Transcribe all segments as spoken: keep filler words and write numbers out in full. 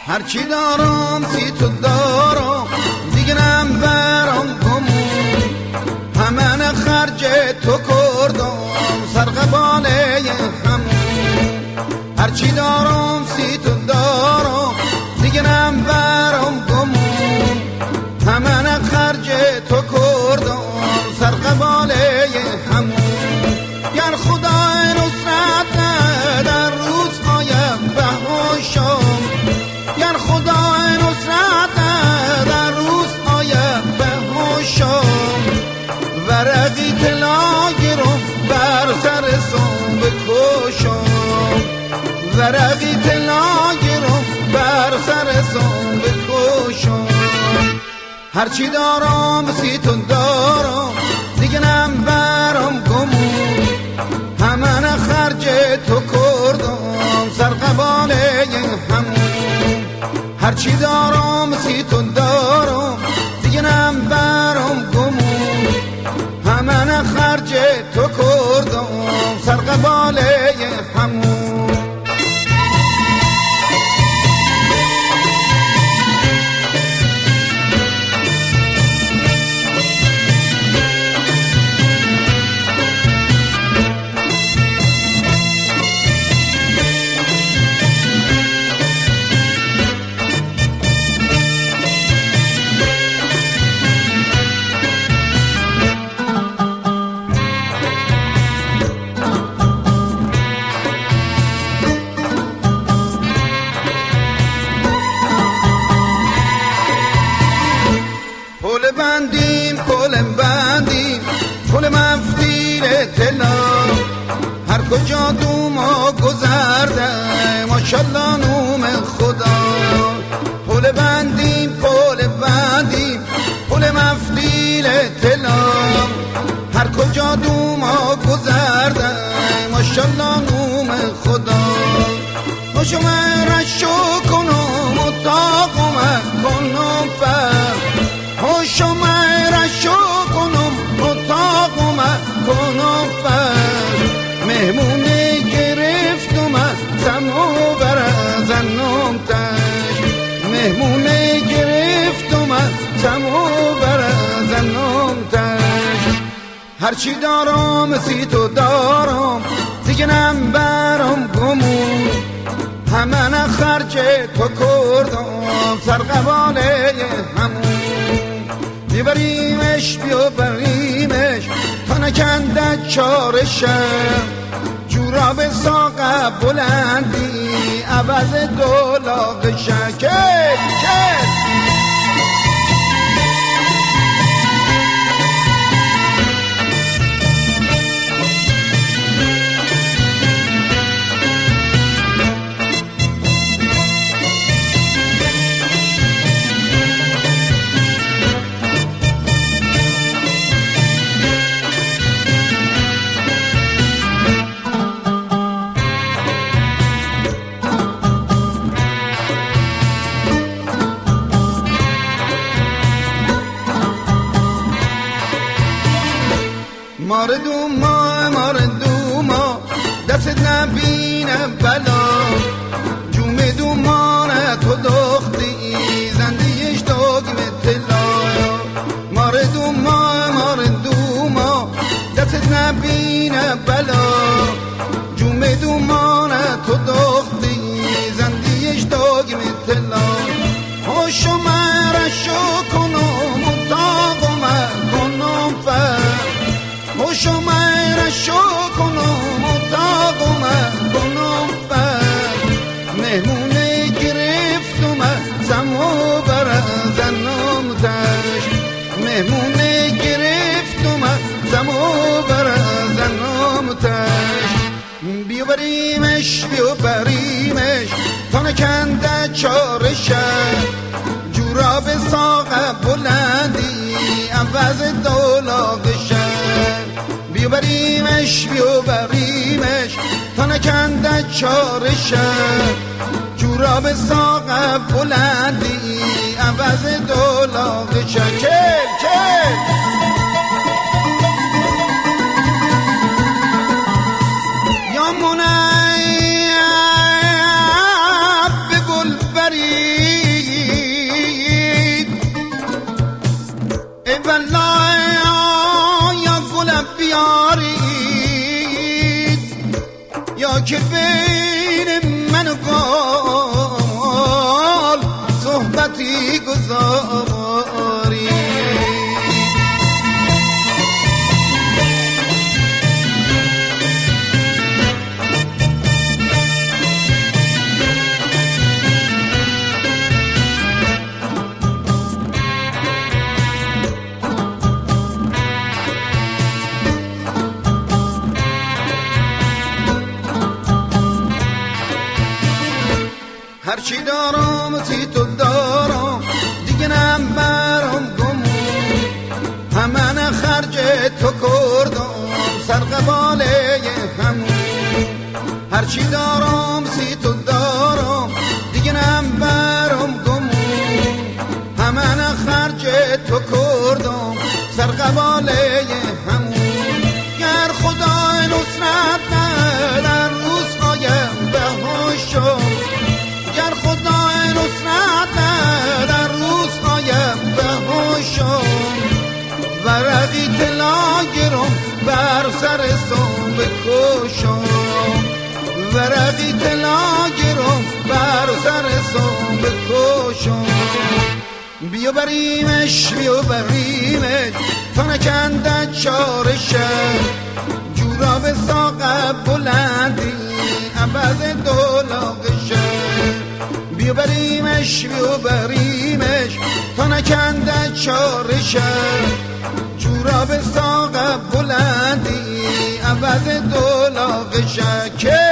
هرچی دارم سی تو دارم دیگه نم برام گمون همه خرج تو کردم سرقباله همون هرچی دارم سی تو دارم دیگه نم برام گمون همه خرج تو کردم سرقباله همون گر خدای نصرت در روزهای بهاشم گر خدای نصرت در روزهای بهاشم ورقی طلا گرم بر سر سون بکشم ورقی طلا گرم بر سر سون بکشم هرچی دارم سیتون دارم دیگه نم برام گمون همه خرج تو کردم سرقباله همون هرچی دارم سیتون دارم دیگه نم برام گمون همه خرج تو کردم سرقباله همون کل بندیم کل بندیم کل مفتیر طلا هر کجا دوما گذرده ماشالله نوم خدا کل بندیم کل بندیم کل مفتیر طلا هر کجا دوما گذرده ماشالله نوم خدا نوشو من رشو کنم و تاقم کنم فر هوشو من رشو کنم اتاقم کنم فر مهمونه گرفتم زمو برزنم تش مهمونه گرفتم زمو برزنم تش هرچی دارم سی تو دارم دیگه نم برام گمون همه خرج تو کردم سرقباله همون بیبریمش بیا بریمش تا نکنده چارشم جورا به ساقه بلندی عوض دولاقشم کل کل ماردوم ما ماردوم ما دست نبینه بلا جومه دومانه تو دختی زندگیش داگم طلا ماردوم ما ماردوم ما دست نبینه بلا جومه دومانه تو دختی زندگیش داگم طلا هوشو من رشو کنم و تاقم کنم فر هوشو من رشو کنم و تاقم کنم فر مهمونه گرفتم زمو برزنم تش مهمونه گرفتم زمو برزنم تش بیو بریمش بیو بریمش تا نکنده چارشم جورا به ساقه بلندی عوض دولاقشم بیو بریمش بیو بریمش تا نکنده چارشم جورا به ساقه بلندی عوض دولاقشم کل کل یا منعب به گل بری هرچی دارم سی تو دارم دیگه نبرم گمون همه خرج تو کردم سر قباله همون هرچی دارم سی تو دارم دیگه نبرم گمون همه خرج تو کردم سر قباله همون گر خدای نصرت نه در روزهایم به هوشم گر خدای نصرت نه در روزهایم به هوشم ورقی طلا گرم بر سر سام بکشم ورقی طلا گرم بر سر سام بکشم بیا بریمش بیا بریمش تا نکنده چارشه جورا به ساق بلندی عبد دولاغشه بیا بریمش بیا بریمش تا نکنده چارشه جورا به ساق بلندی عبد دولاغشه که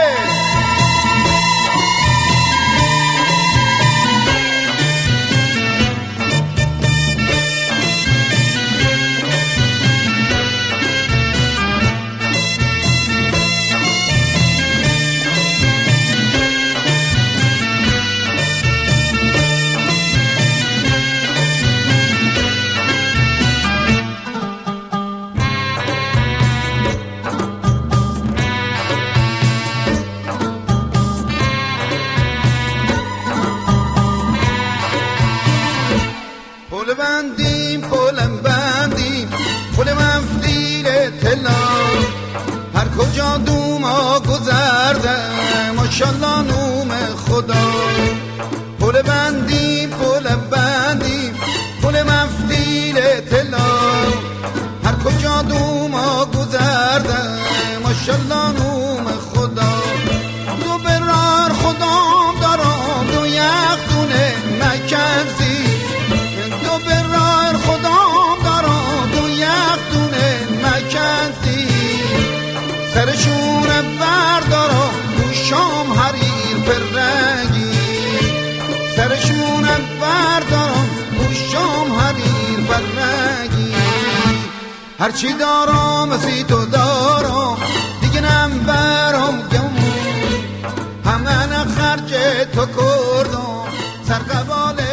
پل بندیم پلم بندیم پل مفدیل تلا هر کجا دوما گذرده ماشالله نوم خدا پل بندیم پلم بندیم پل مفدیل تلا هر کجا دوما گذرده ماشالله نوم خدا دو برار خدام دارم دو یک دونه مکنزی دو برای خدام دارم دو یک دونه مکنزی سرشونه بردارم گوشام حریر پرنگی سرشونه بردارم گوشام حریر پرنگی هرچی دارم سی تو دارم دیگه نبرم گمون همه خرج تو کردم سر قباله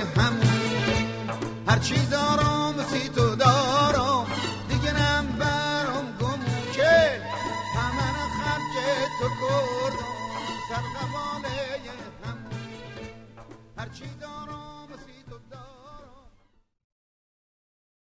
هرچی دارم سی تو دارم دیگه نبرم گمون که همه خرج تو کردم سر قباله همون هرچی دارم